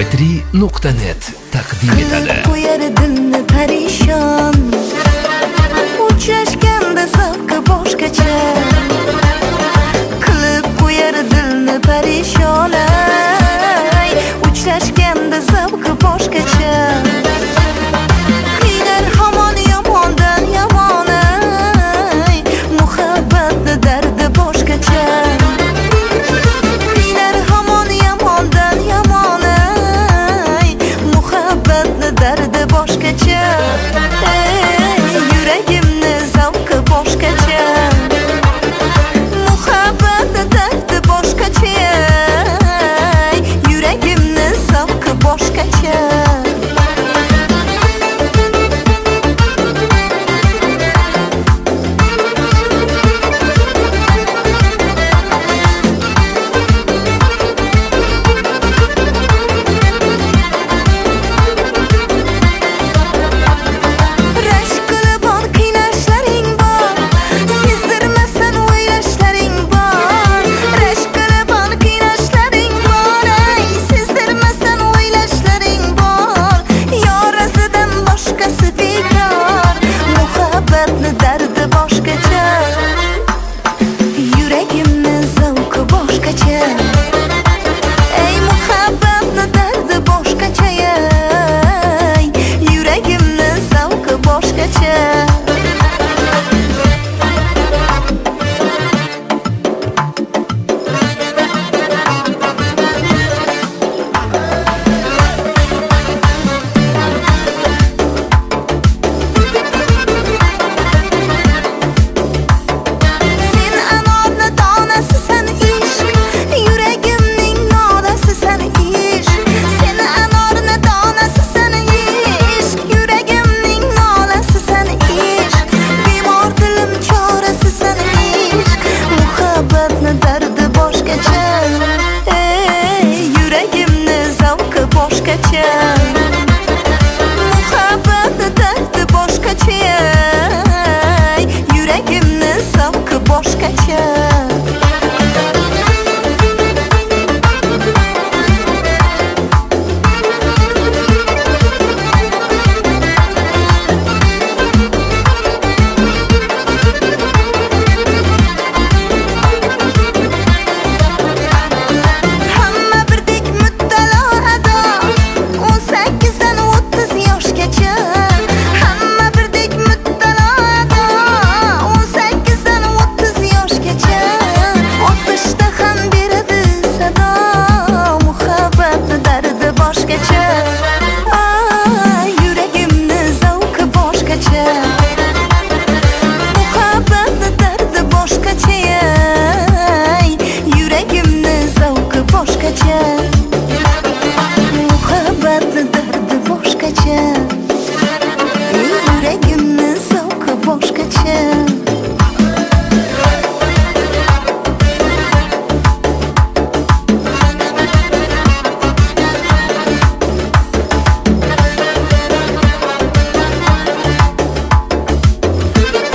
vip.mp3.net taqdim etadi. Qo'yar dilni parishon, uchrashganda zavqi boshqacha. Qilib qo'yar dilni parishon, uchrashganda zavqi boshqacha. Qiynar hamon yomondan yomon, muhabbatni dardi boshqacha. Qiynar hamon yomondan yomon, muhabbatni dardi boshqacha. Yuragimni zavqi boshqacha. Muhabbatni dardi boshqacha. Yuragimni zavqi boshqacha.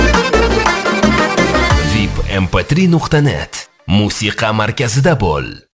vip.mp3.net musiqa markazida bo'l.